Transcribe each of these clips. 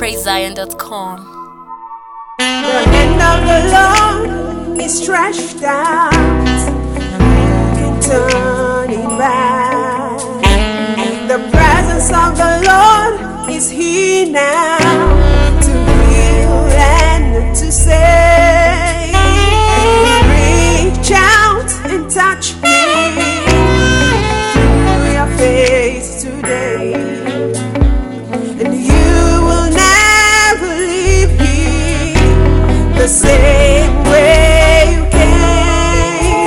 praisezion.com. The hand of the Lord is stretched out, and turning back. The presence of the Lord is here now to heal and to save. Reach out and touch me through your face today, and you will never leave here the same way you came.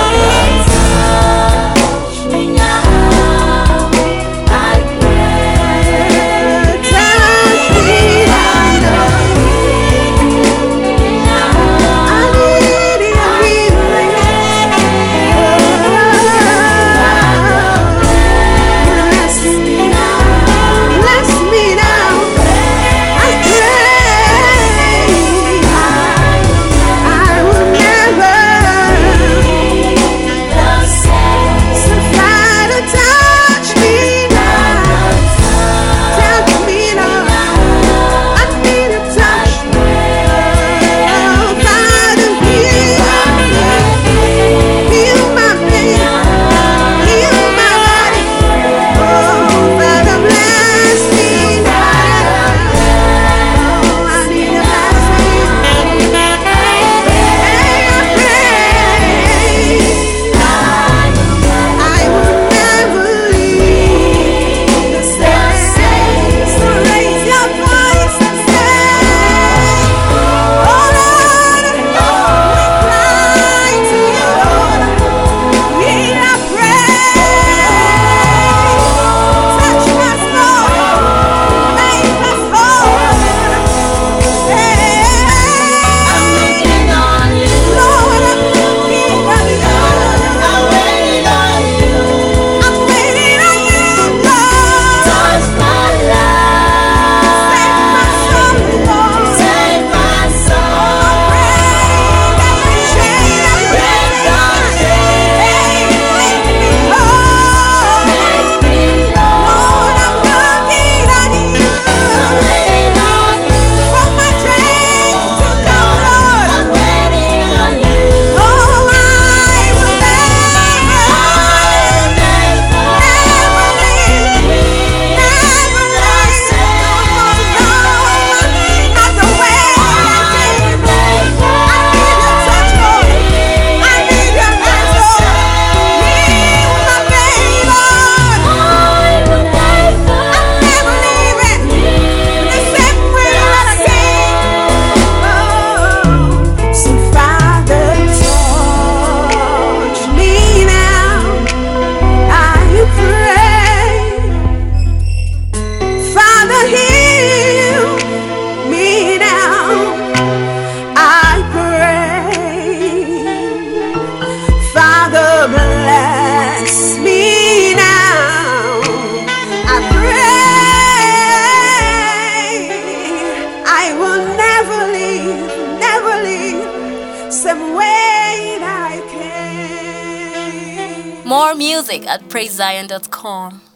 Touch me now, I pray. Touch me now, I need your healing. Bless me now, bless me now, I pray. I will never survive to touch me now. Touch me now. I need a touch. Oh, Father, heal my pain, heal my body. Oh, Father, bless me now. Oh, I need a blessing. I will never leave the same. So raise your voice and say, oh Lord, we cry to you, Lord. Hear our praise. Touch us, Lord. Make us whole. I'm waiting on you, Lord. I'm waiting on you. I'm waiting on you. I'm waiting on you, Lord. Touch my life. Save my soul, Lord. Save my soul. Break every chain. Break the chain. Make me whole. Make me whole. Lord, I'm looking on you. I'm waiting on you. From my dreams to the Lord. I'm waiting on you. Oh, I will never leave. Never leave. No, not the way I did. I need your touch, Lord. I need your touch, Lord. Heal my pain, Lord. I'm never leaving the same way that I came. So Father, touch me now, I pray. Father, heal me now, I pray. Father, bless me now, I pray. I will never leave, same way that I came. More music at praisezion.com.